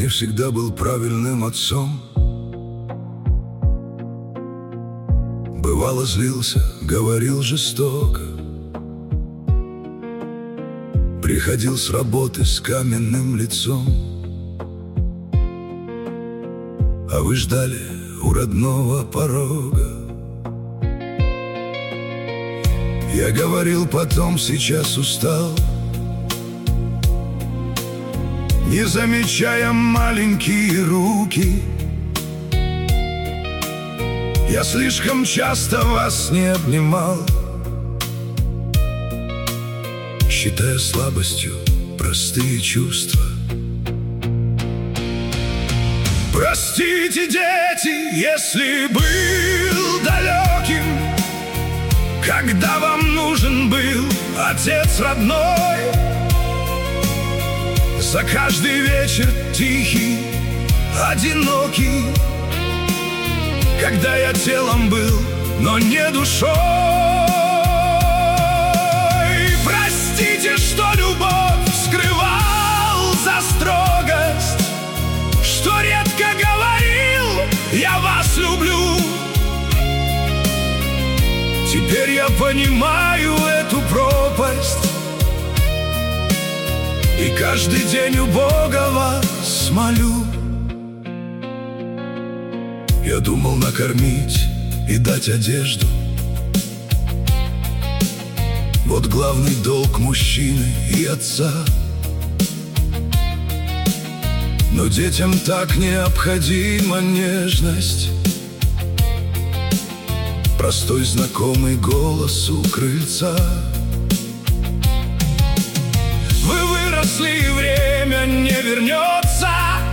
не всегда был правильным отцом. Бывало злился, говорил жестоко. Приходил с работы с каменным лицом. А вы ждали у родного порога. Я говорил потом, сейчас устал, не замечая маленькие руки. Я слишком часто вас не обнимал, считая слабостью простые чувства. Простите, дети, если был далеким, когда вам нужен был отец родной. За каждый вечер тихий, одинокий, когда я телом был, но не душой. Простите, что любовь скрывал за строгость, что редко говорил «я вас люблю». Теперь я понимаю эту пропасть, и каждый день у Бога вас молю. Я думал накормить и дать одежду. Вот главный долг мужчины и отца. Но детям так необходима нежность. Простой знакомый голос у крыльца. Вы выросли, и время не вернется.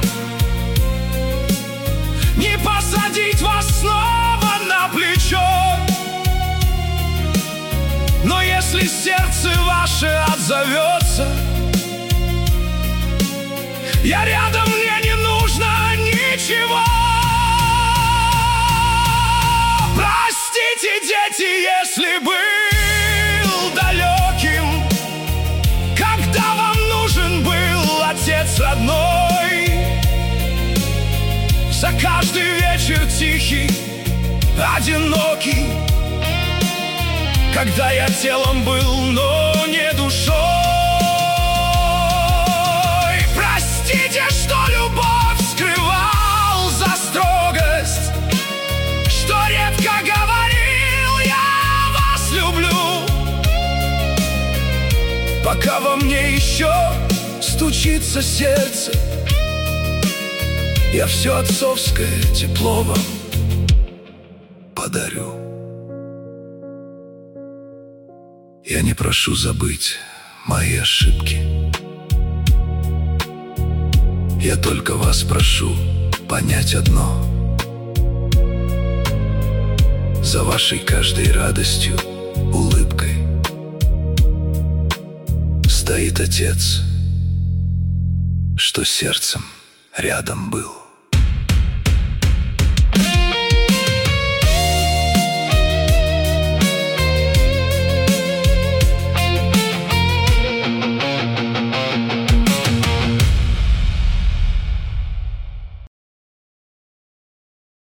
Не посадить вас снова на плечо. Но если сердце ваше отзовется, я рядом, мне не нужно ничего. Простите, дети, если был далеким, когда вам нужен был отец родной. За каждый вечер тихий, одинокий, когда я телом был, но не душой. Простите, что любовь скрывал за строгость, что редко говорил «я вас люблю». Пока во мне еще стучится сердце, я все отцовское тепло вам подарю. Я не прошу забыть мои ошибки. Я только вас прошу понять одно: за вашей каждой радостью, улыбкой стоит отец, что сердцем рядом был.